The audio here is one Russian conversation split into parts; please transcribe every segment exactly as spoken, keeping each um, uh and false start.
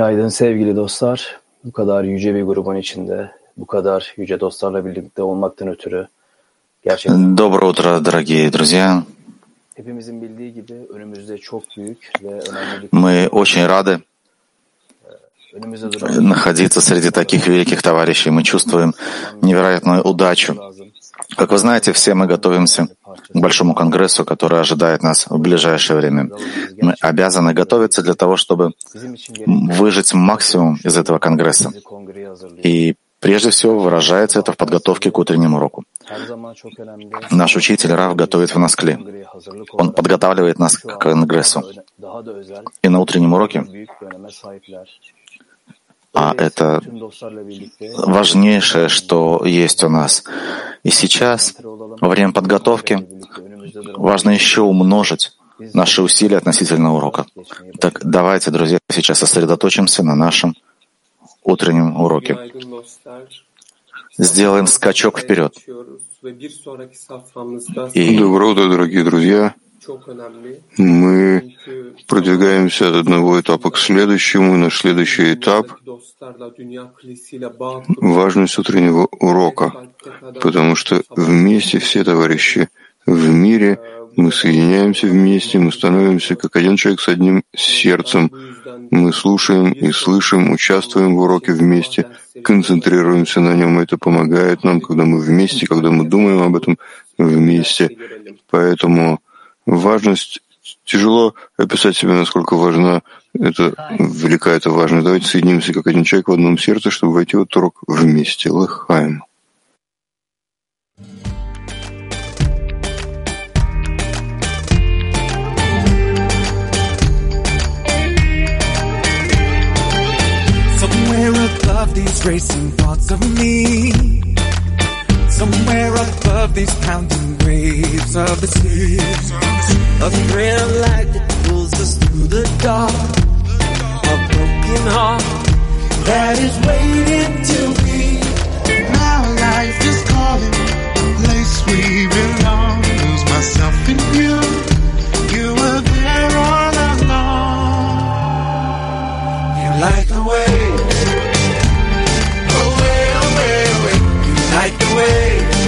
Günaydın sevgili dostlar. Bu kadar yüce bir grubun içinde, bu kadar yüce dostlarla birlikte olmaktan ötürü gerçekten Доброе утро, дорогие друзья. hepimizin bildiği gibi önümüzde çok büyük ve önemli bir Мы очень рады önümüzde duran находиться среди таких великих товарищей. Мы чувствуем невероятную удачу. Как вы знаете, все мы готовимся к большому конгрессу, который ожидает нас в ближайшее время. Мы обязаны готовиться для того, чтобы выжать максимум из этого конгресса. И прежде всего выражается это в подготовке к утреннему уроку. Наш учитель Рав готовит в нас клей. Он подготавливает нас к конгрессу. И на утреннем уроке, а это важнейшее, что есть у нас. И сейчас, во время подготовки, важно еще умножить наши усилия относительно урока. Так давайте, друзья, сейчас сосредоточимся на нашем утреннем уроке. Сделаем скачок вперед. И... Доброе утро, дорогие друзья. Мы продвигаемся от одного этапа к следующему. Наш следующий этап — важность утреннего урока, потому что вместе все товарищи в мире, мы соединяемся вместе, мы становимся как один человек с одним сердцем. Мы слушаем и слышим, участвуем в уроке вместе, концентрируемся на нем. Это помогает нам, когда мы вместе, когда мы думаем об этом вместе. Поэтому важность, тяжело описать себе, насколько важна это, велика эта важность. Давайте соединимся как один человек в одном сердце, чтобы войти в этот урок вместе. Лыхаем. Somewhere above these racing thoughts of me, somewhere above these pounding waves of the sea, a thread of light that pulls us through the dark, a broken heart that is waiting to be. Now life is calling, the place we belong. Lose myself in you, you were there all along. You light the way, away, away, away. You light the way.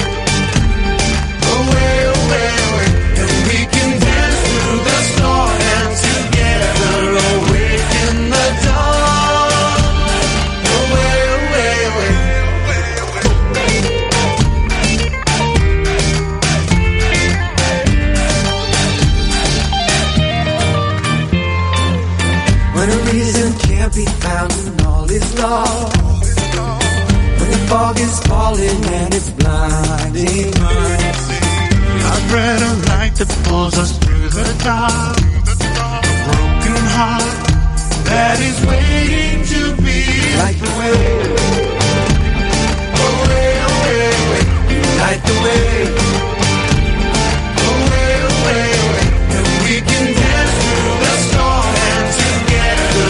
Be found and all is lost. When the fog is falling and it's blinding us, a thread of light that pulls us through the dark. A broken heart that is waiting to be. Light the way, away, away, away. You light the way, away, away, away. And we can dance through the storm and together.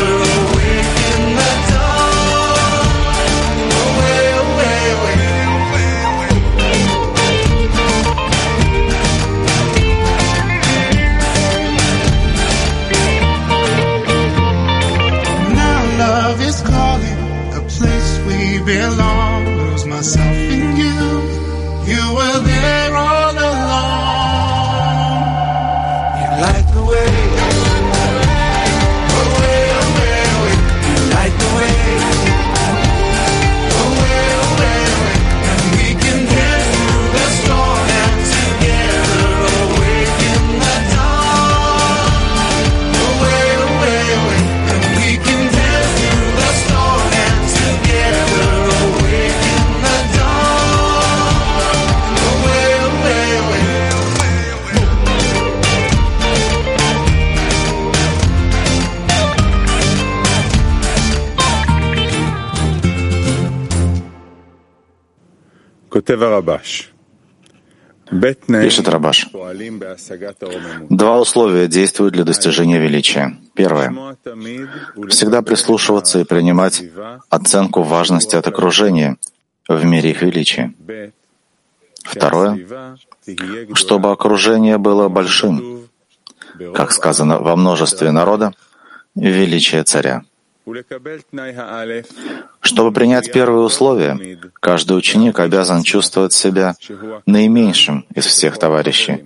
Belong, lose myself in you. You were there all along. You light the way, away, away, away. You light the way, away, away, away. And we can dance through the storm and together awake in the dawn. Away, away, away. And we can dance through the storm and together. Пишет Рабаш. Два условия действуют для достижения величия. Первое. Всегда прислушиваться и принимать оценку важности от окружения в мере их величия. Второе. Чтобы окружение было большим, как сказано во множестве народа, величие царя. Чтобы принять первое условие, каждый ученик обязан чувствовать себя наименьшим из всех товарищей.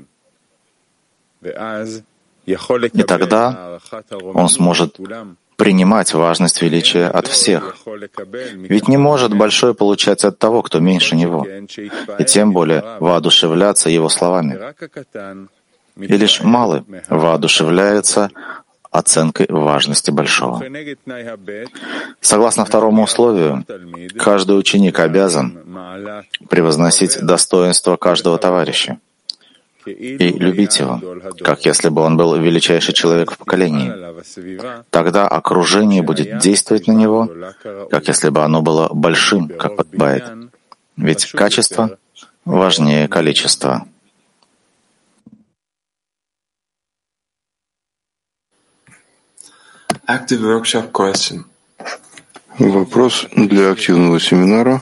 И тогда он сможет принимать важность величия от всех. Ведь не может большой получать от того, кто меньше него, и тем более воодушевляться его словами. И лишь малый воодушевляется оценкой важности большого. Согласно второму условию, каждый ученик обязан превозносить достоинство каждого товарища и любить его, как если бы он был величайший человек в поколении. Тогда окружение будет действовать на него, как если бы оно было большим, как подобает. Ведь качество важнее количества. Active workshop question. Вопрос для активного семинара.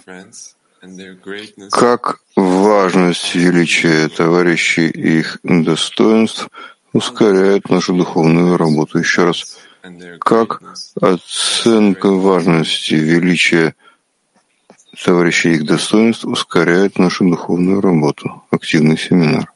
Как важность величия товарищей и их достоинств ускоряет нашу духовную работу? Еще раз. Как оценка важности величия товарищей и их достоинств ускоряет нашу духовную работу? Активный семинар.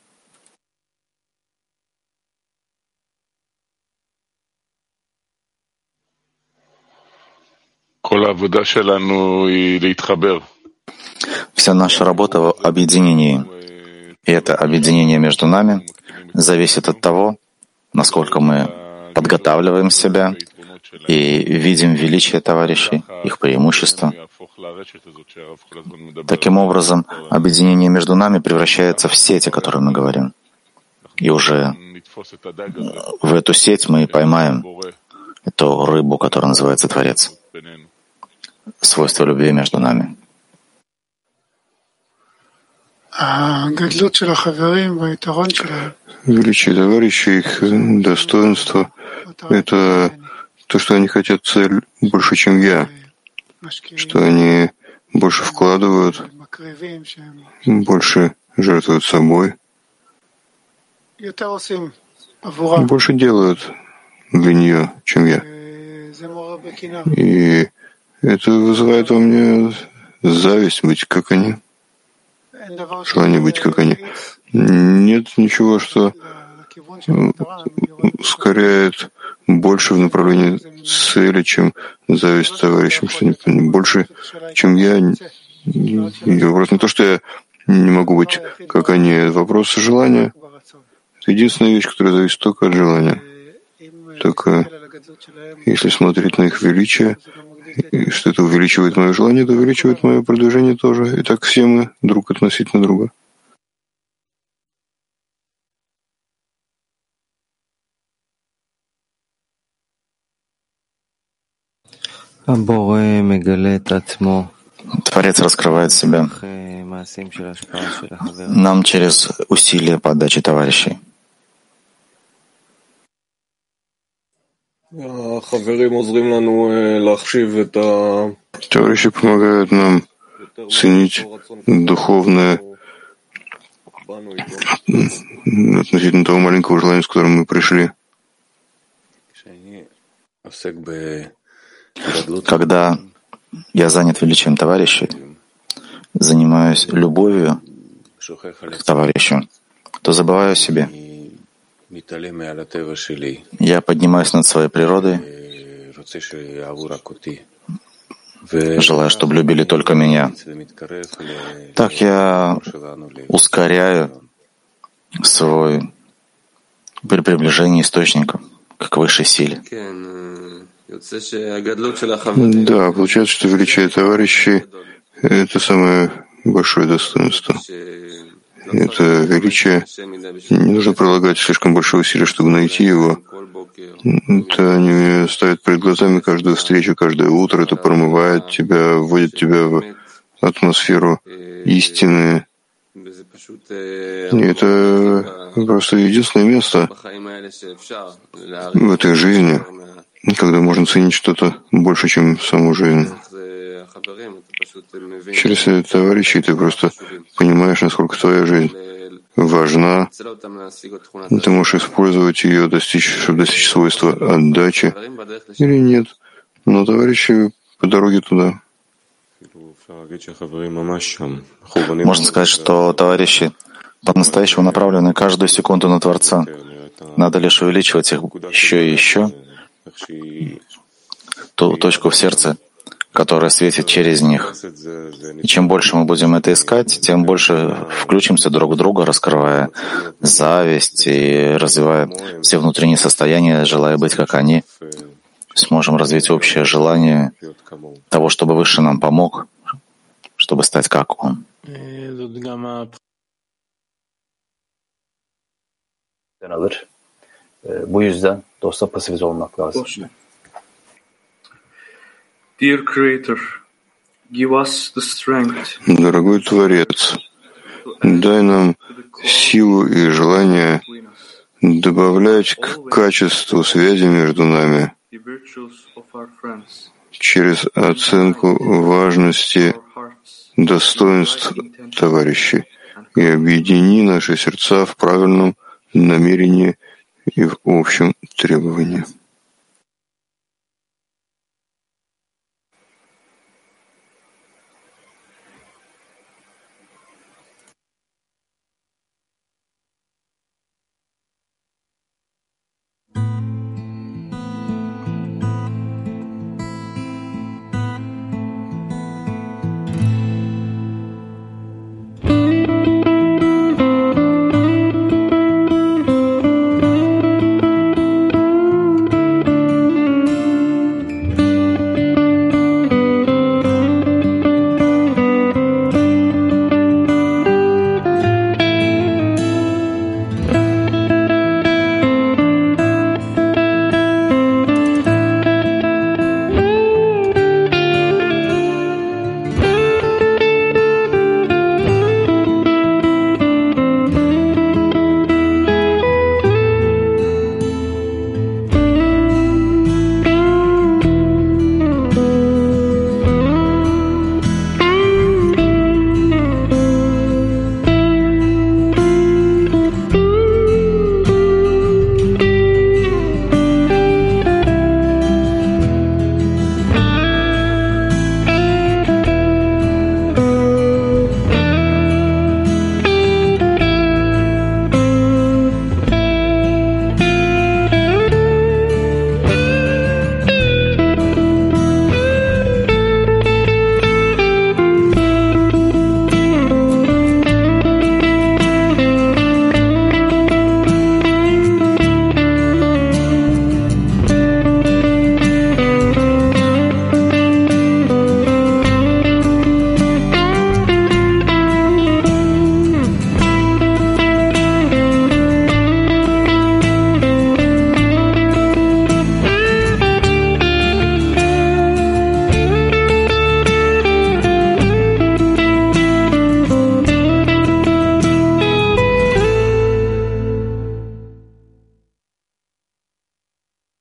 Вся наша работа в объединении, и это объединение между нами зависит от того, насколько мы подготавливаем себя и видим величие товарищей, их преимущества. Таким образом, объединение между нами превращается в сеть, о которой мы говорим. И уже в эту сеть мы поймаем эту рыбу, которая называется Творец. Свойство любви между нами. Величие товарищей, их достоинство — это то, что они хотят цель больше, чем я, что они больше вкладывают, больше жертвуют собой, больше делают для нее, чем я. И это вызывает во мне зависть быть как они, желание быть как они. Нет ничего, что ускоряет больше в направлении цели, чем зависть товарищам, что они больше, чем я. И вопрос не то, что я не могу быть как они, вопрос желания. Это единственная вещь, которая зависит только от желания. Только если смотреть на их величие, и что это увеличивает мое желание, это увеличивает мое продвижение тоже. И так все мы друг относительно друга. Творец раскрывает себя нам через усилия подачи товарищей. Товарищи помогают нам ценить духовное относительно того маленького желания, с которым мы пришли. Когда я занят величием товарищей, занимаюсь любовью к товарищу, то забываю о себе. Я поднимаюсь над своей природой, желаю, чтобы любили только меня. Так я ускоряю свой при приближении источника к высшей силе. Да, получается, что величие товарищей — это самое большое достоинство. Это величие, не нужно прилагать слишком большое усилие, чтобы найти его. Это они ставят перед глазами каждую встречу, каждое утро, это промывает тебя, вводит тебя в атмосферу истины. И это просто единственное место в этой жизни, когда можно ценить что-то больше, чем саму жизнь. Через товарищей ты просто понимаешь, насколько твоя жизнь важна. Ты можешь использовать ее, достичь, чтобы достичь свойства отдачи или нет. Но товарищи по дороге туда. Можно сказать, что товарищи по-настоящему направлены каждую секунду на Творца. Надо лишь увеличивать их еще и еще, ту точку в сердце, которая светит через них. И чем больше мы будем это искать, тем больше включимся друг в друга, раскрывая зависть и развивая все внутренние состояния, желая быть как они. Сможем развить общее желание того, чтобы Выше нам помог, чтобы стать как Он. alır. Bu yüzden dosta pasifize olmak lazım. Dear Creator, give us the strength. Дорогой Творец, дай нам силу и желание добавлять к качеству связи между нами через оценку важности достоинств товарищей и объедини наши сердца в правильном намерении и в общем требовании.